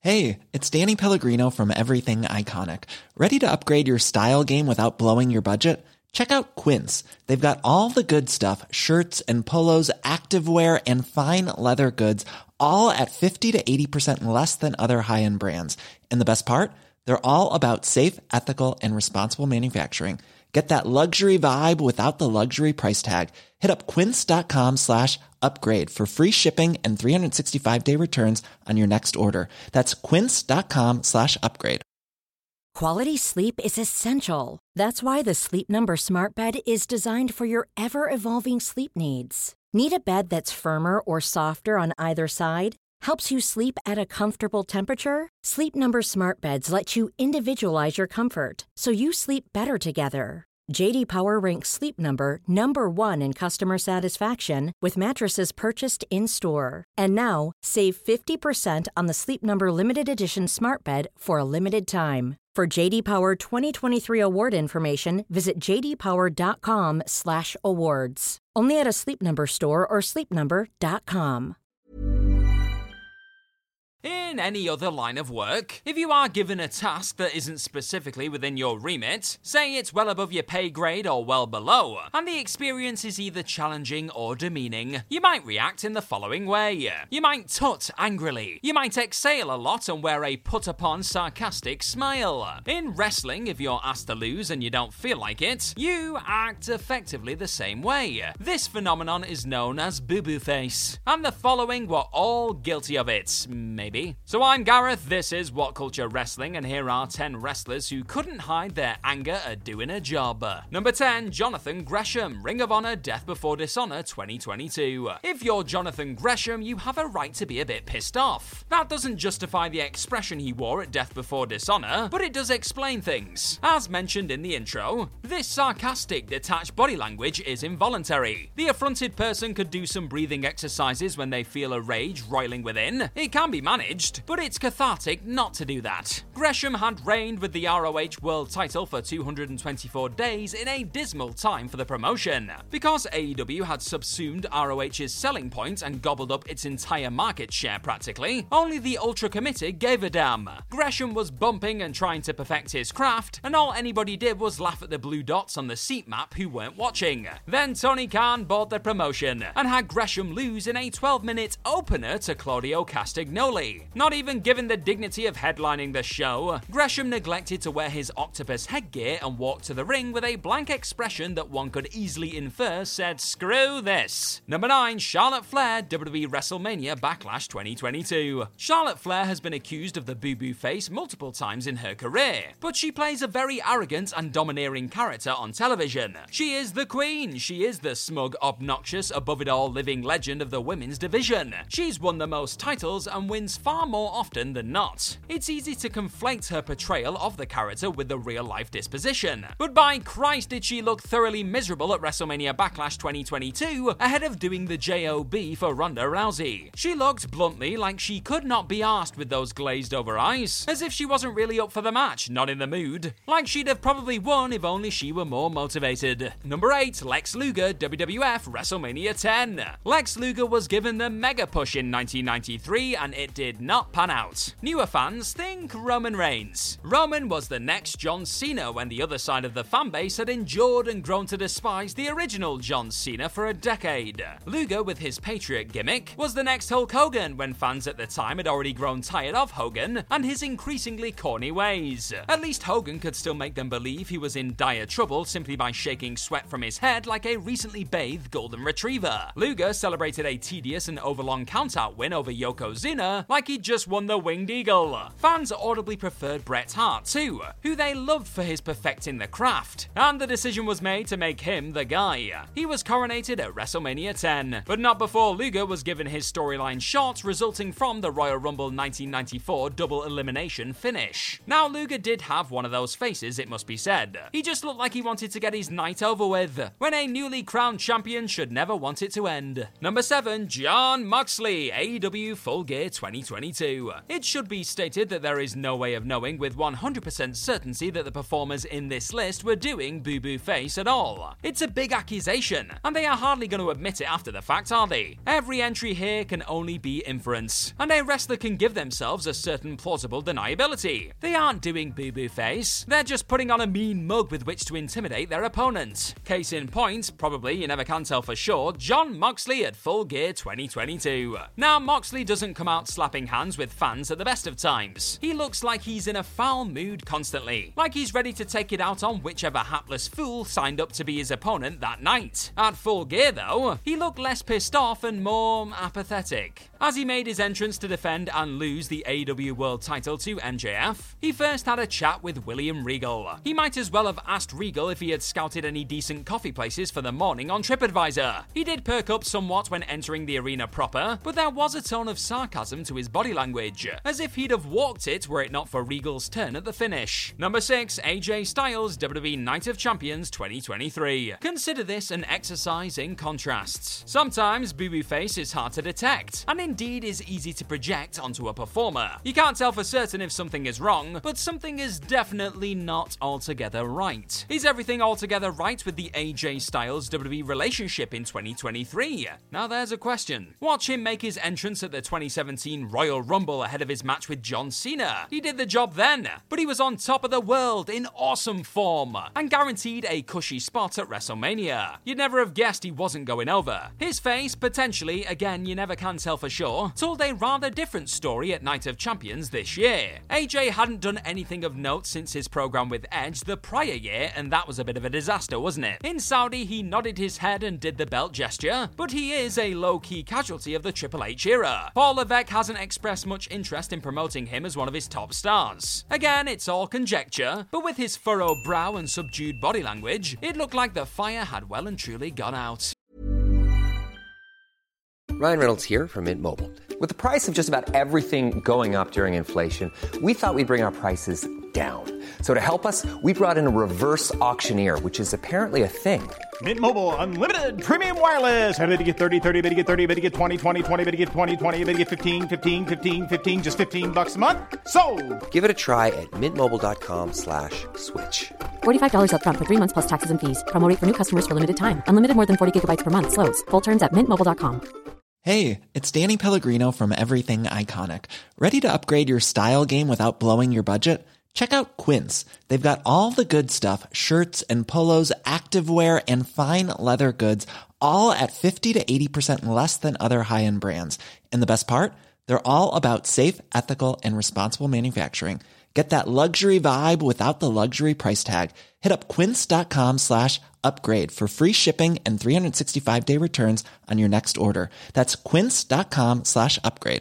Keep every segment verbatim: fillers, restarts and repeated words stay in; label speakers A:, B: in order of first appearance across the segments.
A: Hey, it's Danny Pellegrino from Everything Iconic. Ready to upgrade your style game without blowing your budget? Check out Quince. They've got all the good stuff, shirts and polos, activewear, and fine leather goods, all at fifty to eighty percent less than other high-end brands. And the best part? They're all about safe, ethical, and responsible manufacturing. Get that luxury vibe without the luxury price tag. Hit up quince.com slash upgrade for free shipping and three sixty-five day returns on your next order. That's quince.com slash upgrade.
B: Quality sleep is essential. That's why the Sleep Number Smart Bed is designed for your ever-evolving sleep needs. Need a bed that's firmer or softer on either side? Helps you sleep at a comfortable temperature? Sleep Number Smart Beds let you individualize your comfort so you sleep better together. J D Power ranks Sleep Number number one in customer satisfaction with mattresses purchased in-store. And now, save fifty percent on the Sleep Number Limited Edition Smart Bed for a limited time. For J D Power twenty twenty-three award information, visit j d power dot com slash awards. Only at a Sleep Number store or sleep number dot com.
C: In any other line of work, if you are given a task that isn't specifically within your remit, say it's well above your pay grade or well below, and the experience is either challenging or demeaning, you might react in the following way. You might tut angrily. You might exhale a lot and wear a put-upon sarcastic smile. In wrestling, if you're asked to lose and you don't feel like it, you act effectively the same way. This phenomenon is known as boo-boo face, and the following were all guilty of it, maybe. So I'm Gareth, this is What Culture Wrestling, and here are ten wrestlers who couldn't hide their anger at doing a job. Number ten, Jonathan Gresham, Ring of Honor Death Before Dishonor twenty twenty-two. If you're Jonathan Gresham, you have a right to be a bit pissed off. That doesn't justify the expression he wore at Death Before Dishonor, but it does explain things. As mentioned in the intro, this sarcastic, detached body language is involuntary. The affronted person could do some breathing exercises when they feel a rage roiling within. It can be managed, but it's cathartic not to do that. Gresham had reigned with the R O H World title for two hundred twenty-four days in a dismal time for the promotion. Because A E W had subsumed R O H's selling point and gobbled up its entire market share practically, only the Ultra Committee gave a damn. Gresham was bumping and trying to perfect his craft, and all anybody did was laugh at the blue dots on the seat map who weren't watching. Then Tony Khan bought the promotion and had Gresham lose in a twelve minute opener to Claudio Castagnoli. Not even given the dignity of headlining the show, Gresham neglected to wear his octopus headgear and walked to the ring with a blank expression that one could easily infer said, "Screw this." Number nine, Charlotte Flair, W W E WrestleMania Backlash twenty twenty-two. Charlotte Flair has been accused of the boo-boo face multiple times in her career, but she plays a very arrogant and domineering character on television. She is the queen. She is the smug, obnoxious, above-it-all living legend of the women's division. She's won the most titles and wins far more often than not. It's easy to conflate her portrayal of the character with the real-life disposition. But by Christ did she look thoroughly miserable at WrestleMania Backlash twenty twenty-two ahead of doing the job for Ronda Rousey. She looked bluntly like she could not be arsed with those glazed-over eyes, as if she wasn't really up for the match, not in the mood. Like she'd have probably won if only she were more motivated. Number eight, Lex Luger, W W F WrestleMania ten. Lex Luger was given the mega push in nineteen ninety-three and it did not pan out. Newer fans think Roman Reigns. Roman was the next John Cena when the other side of the fanbase had endured and grown to despise the original John Cena for a decade. Luger, with his Patriot gimmick, was the next Hulk Hogan when fans at the time had already grown tired of Hogan and his increasingly corny ways. At least Hogan could still make them believe he was in dire trouble simply by shaking sweat from his head like a recently bathed golden retriever. Luger celebrated a tedious and overlong countout win over Yokozuna like he'd just won the Winged Eagle. Fans audibly preferred Bret Hart too, who they loved for his perfecting the craft, and the decision was made to make him the guy. He was coronated at WrestleMania ten, but not before Luger was given his storyline shot resulting from the Royal Rumble nineteen ninety-four double elimination finish. Now Luger did have one of those faces, it must be said. He just looked like he wanted to get his night over with, when a newly crowned champion should never want it to end. Number seven, Jon Moxley, A E W Full Gear twenty twenty twenty-two. It should be stated that there is no way of knowing with one hundred percent certainty that the performers in this list were doing boo-boo face at all. It's a big accusation, and they are hardly going to admit it after the fact, are they? Every entry here can only be inference, and a wrestler can give themselves a certain plausible deniability. They aren't doing boo-boo face, they're just putting on a mean mug with which to intimidate their opponent. Case in point, probably, you never can tell for sure, Jon Moxley at Full Gear twenty twenty-two. Now, Moxley doesn't come out slapping hands with fans at the best of times. He looks like he's in a foul mood constantly, like he's ready to take it out on whichever hapless fool signed up to be his opponent that night. At Full Gear, though, he looked less pissed off and more apathetic. As he made his entrance to defend and lose the A E W World title to M J F, he first had a chat with William Regal. He might as well have asked Regal if he had scouted any decent coffee places for the morning on TripAdvisor. He did perk up somewhat when entering the arena proper, but there was a tone of sarcasm to his body language, as if he'd have walked it were it not for Regal's turn at the finish. Number six, A J Styles, W W E Night of Champions twenty twenty-three. Consider this an exercise in contrasts. Sometimes boo-boo face is hard to detect, and indeed is easy to project onto a performer. You can't tell for certain if something is wrong, but something is definitely not altogether right. Is everything altogether right with the A J Styles W W E relationship in twenty twenty-three? Now there's a question. Watch him make his entrance at the twenty seventeen Royal Rumble ahead of his match with John Cena. He did the job then, but he was on top of the world in awesome form, and guaranteed a cushy spot at WrestleMania. You'd never have guessed he wasn't going over. His face, potentially, again you never can tell for sure, told a rather different story at Night of Champions this year. A J hadn't done anything of note since his program with Edge the prior year, and that was a bit of a disaster, wasn't it? In Saudi, he nodded his head and did the belt gesture, but he is a low-key casualty of the Triple H era. Paul Levesque hasn't expressed much interest in promoting him as one of his top stars. Again, it's all conjecture, but with his furrowed brow and subdued body language, it looked like the fire had well and truly gone out.
D: Ryan Reynolds here from Mint Mobile. With the price of just about everything going up during inflation, we thought we'd bring our prices down. So to help us, we brought in a reverse auctioneer, which is apparently a thing.
E: Mint Mobile Unlimited Premium Wireless. How to get thirty, thirty, how to get thirty, how to get twenty, twenty, twenty, how to get twenty, twenty, how to get fifteen, fifteen, fifteen, fifteen, just fifteen bucks a month? Sold!
D: Give it a try at mintmobile.com slash switch.
F: forty-five dollars up front for three months plus taxes and fees. Promo rate for new customers for limited time. Unlimited more than forty gigabytes per month. Slows full terms at mint mobile dot com.
A: Hey, it's Danny Pellegrino from Everything Iconic. Ready to upgrade your style game without blowing your budget? Check out Quince. They've got all the good stuff, shirts and polos, activewear, and fine leather goods, all at fifty to eighty percent less than other high-end brands. And the best part? They're all about safe, ethical, and responsible manufacturing. Get that luxury vibe without the luxury price tag. Hit up quince.com slash upgrade for free shipping and three sixty-five day returns on your next order. That's quince.com slash upgrade.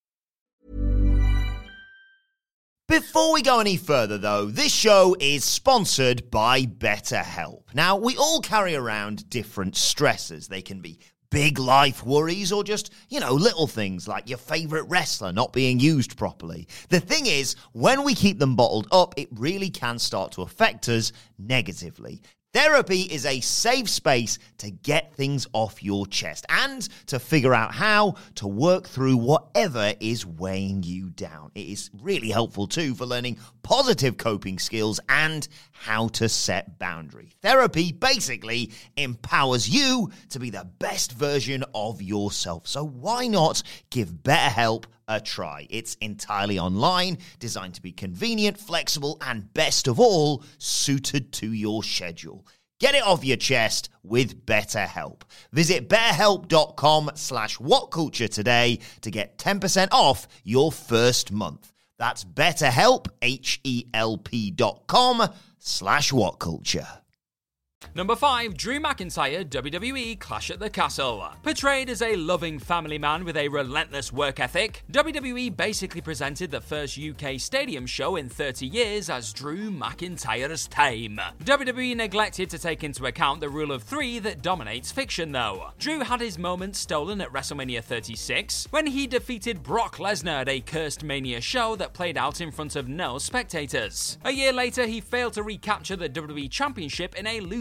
G: Before we go any further, though, this show is sponsored by BetterHelp. Now, we all carry around different stressors. They can be big life worries or just, you know, little things like your favorite wrestler not being used properly. The thing is, when we keep them bottled up, it really can start to affect us negatively. Therapy is a safe space to get things off your chest and to figure out how to work through whatever is weighing you down. It is really helpful too for learning positive coping skills and how to set boundaries. Therapy basically empowers you to be the best version of yourself. So why not give BetterHelp a try? It's entirely online, designed to be convenient, flexible, and best of all, suited to your schedule. Get it off your chest with BetterHelp. Visit betterhelp.com slash whatculture today to get ten percent off your first month. That's betterhelp, H-E-L-P dot com slash whatculture.
C: Number five, Drew McIntyre, W W E Clash at the Castle. Portrayed as a loving family man with a relentless work ethic, W W E basically presented the first U K stadium show in thirty years as Drew McIntyre's time. W W E neglected to take into account the rule of three that dominates fiction, though. Drew had his moment stolen at WrestleMania thirty-six when he defeated Brock Lesnar at a cursed Mania show that played out in front of no spectators. A year later, he failed to recapture the W W E Championship in a losing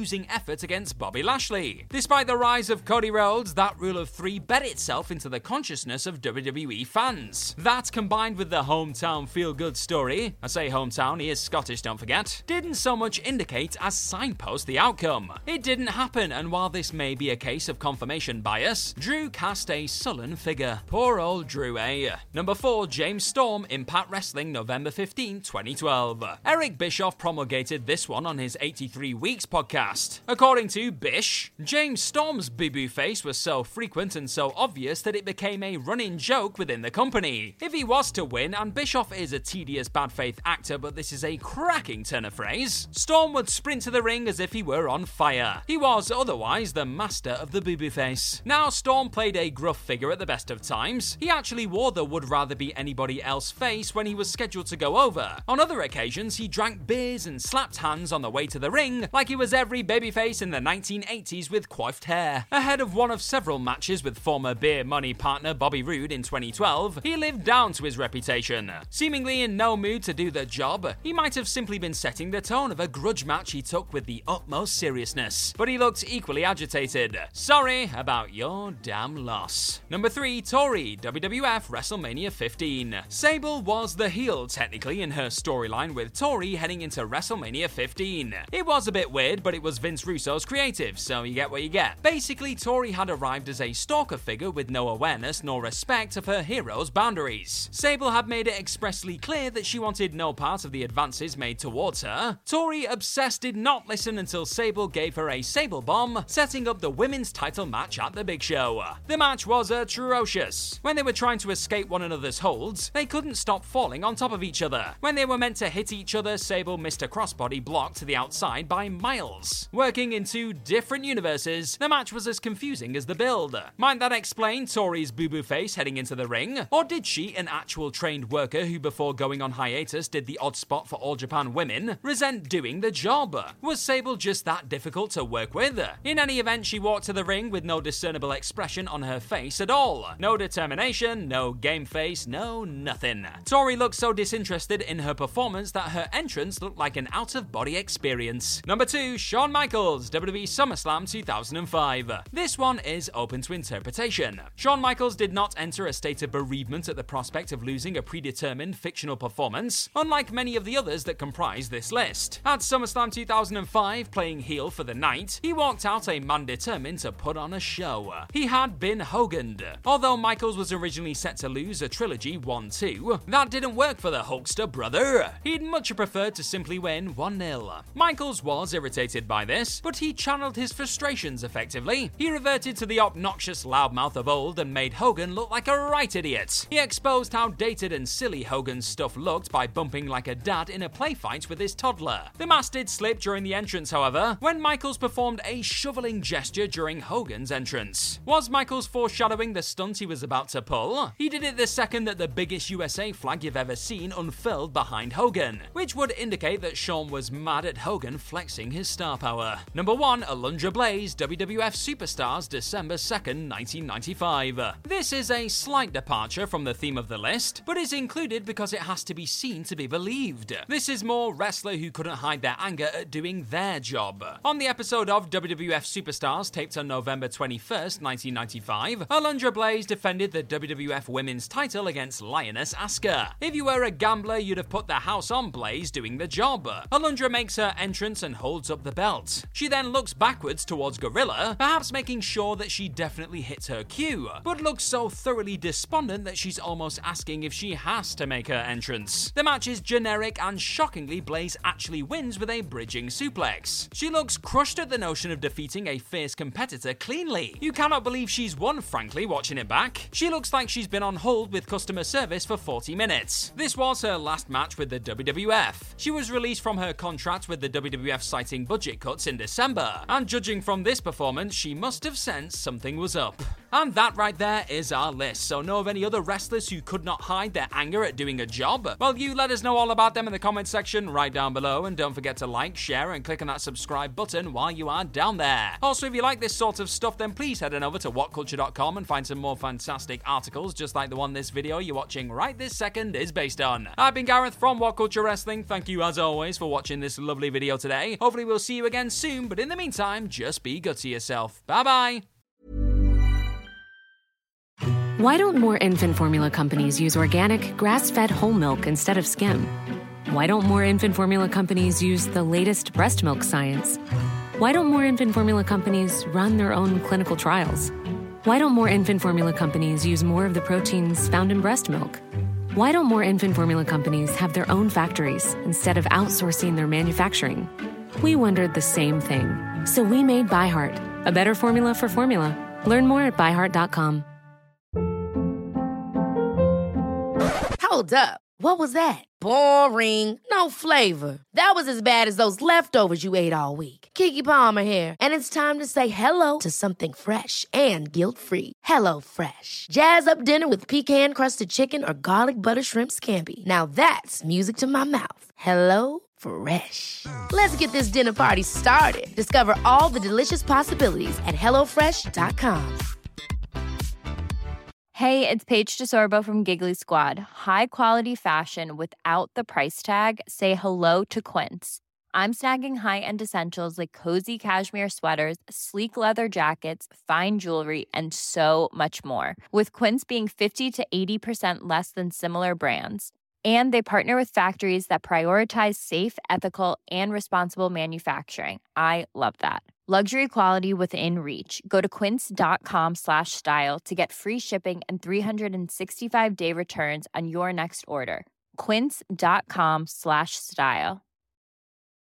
C: losing effort against Bobby Lashley. Despite the rise of Cody Rhodes, that rule of three bed itself into the consciousness of W W E fans. That, combined with the hometown feel-good story, I say hometown, he is Scottish, don't forget, didn't so much indicate as signpost the outcome. It didn't happen, and while this may be a case of confirmation bias, Drew cast a sullen figure. Poor old Drew, eh? Number four, James Storm, Impact Wrestling, November fifteenth, twenty twelve. Eric Bischoff promulgated this one on his eighty-three Weeks podcast. According to Bish, James Storm's boo-boo face was so frequent and so obvious that it became a running joke within the company. If he was to win, and Bischoff is a tedious bad faith actor, but this is a cracking turn of phrase, Storm would sprint to the ring as if he were on fire. He was otherwise the master of the boo-boo face. Now, Storm played a gruff figure at the best of times. He actually wore the would rather be anybody else face when he was scheduled to go over. On other occasions, he drank beers and slapped hands on the way to the ring like he was every babyface in the nineteen eighties with coiffed hair. Ahead of one of several matches with former beer money partner Bobby Roode in twenty twelve, he lived down to his reputation. Seemingly in no mood to do the job, he might have simply been setting the tone of a grudge match he took with the utmost seriousness. But he looked equally agitated. Sorry about your damn loss. Number three, Tori, W W F WrestleMania fifteen. Sable was the heel technically in her storyline, with Tori heading into WrestleMania fifteen. It was a bit weird, but it was Vince Russo's creative, so you get what you get. Basically, Tori had arrived as a stalker figure with no awareness nor respect of her hero's boundaries. Sable had made it expressly clear that she wanted no part of the advances made towards her. Tori, obsessed, did not listen until Sable gave her a Sable Bomb, setting up the women's title match at the Big Show. The match was atrocious. When they were trying to escape one another's holds, they couldn't stop falling on top of each other. When they were meant to hit each other, Sable missed a crossbody block to the outside by miles. Working in two different universes, the match was as confusing as the build. Might that explain Tori's boo-boo face heading into the ring? Or did she, an actual trained worker who before going on hiatus did the odd spot for All Japan Women, resent doing the job? Was Sable just that difficult to work with? In any event, she walked to the ring with no discernible expression on her face at all. No determination, no game face, no nothing. Tori looked so disinterested in her performance that her entrance looked like an out-of-body experience. Number two, Shawn Michaels, W W E SummerSlam two thousand five. This one is open to interpretation. Shawn Michaels did not enter a state of bereavement at the prospect of losing a predetermined fictional performance, unlike many of the others that comprise this list. At SummerSlam two thousand five, playing heel for the night, he walked out a man determined to put on a show. He had been Hogan'd. Although Michaels was originally set to lose a trilogy one two, that didn't work for the Hulkster brother. He'd much preferred to simply win one nil. Michaels was irritated by this, but he channeled his frustrations effectively. He reverted to the obnoxious loudmouth of old and made Hogan look like a right idiot. He exposed how dated and silly Hogan's stuff looked by bumping like a dad in a play fight with his toddler. The mask did slip during the entrance, however, when Michaels performed a shoveling gesture during Hogan's entrance. Was Michaels foreshadowing the stunt he was about to pull? He did it the second that the biggest U S A flag you've ever seen unfurled behind Hogan, which would indicate that Shawn was mad at Hogan flexing his star power. Number one, Alundra Blaze, W W F Superstars, December second, nineteen ninety-five. This is a slight departure from the theme of the list, but is included because it has to be seen to be believed. This is more wrestler who couldn't hide their anger at doing their job. On the episode of W W F Superstars taped on November twenty-first, nineteen ninety-five, Alundra Blaze defended the W W F Women's title against Lioness Asuka. If you were a gambler, you'd have put the house on Blaze doing the job. Alundra makes her entrance and holds up the belt. She then looks backwards towards Gorilla, perhaps making sure that she definitely hits her cue, but looks so thoroughly despondent that she's almost asking if she has to make her entrance. The match is generic, and shockingly Blaze actually wins with a bridging suplex. She looks crushed at the notion of defeating a fierce competitor cleanly. You cannot believe she's won, frankly, watching it back. She looks like she's been on hold with customer service for forty minutes. This was her last match with the W W F. She was released from her contract with the W W F citing budget cuts in December, and judging from this performance, she must have sensed something was up. And that right there is our list. So know of any other wrestlers who could not hide their anger at doing a job? Well, you let us know all about them in the comments section right down below, and don't forget to like, share, and click on that subscribe button while you are down there. Also, if you like this sort of stuff, then please head on over to what culture dot com and find some more fantastic articles just like the one this video you're watching right this second is based on. I've been Gareth from What Culture Wrestling. Thank you as always for watching this lovely video today. Hopefully we'll see you again soon, but in the meantime, just be good to yourself. Bye bye.
F: Why don't more infant formula companies use organic, grass-fed whole milk instead of skim? Why don't more infant formula companies use the latest breast milk science? Why don't more infant formula companies run their own clinical trials? Why don't more infant formula companies use more of the proteins found in breast milk? Why don't more infant formula companies have their own factories instead of outsourcing their manufacturing? We wondered the same thing. So we made ByHeart, a better formula for formula. Learn more at by heart dot com.
H: Hold up. What was that? Boring. No flavor. That was as bad as those leftovers you ate all week. Keke Palmer here, and it's time to say hello to something fresh and guilt-free. Hello Fresh. Jazz up dinner with pecan-crusted chicken or garlic butter shrimp scampi. Now that's music to my mouth. Hello Fresh. Let's get this dinner party started. Discover all the delicious possibilities at hello fresh dot com.
I: Hey, it's Paige DeSorbo from Giggly Squad. High quality fashion without the price tag. Say hello to Quince. I'm snagging high-end essentials like cozy cashmere sweaters, sleek leather jackets, fine jewelry, and so much more. With Quince being fifty to eighty percent less than similar brands. And they partner with factories that prioritize safe, ethical, and responsible manufacturing. I love that. Luxury quality within reach. Go to quince.com slash style to get free shipping and three sixty-five day returns on your next order. Quince.com slash style.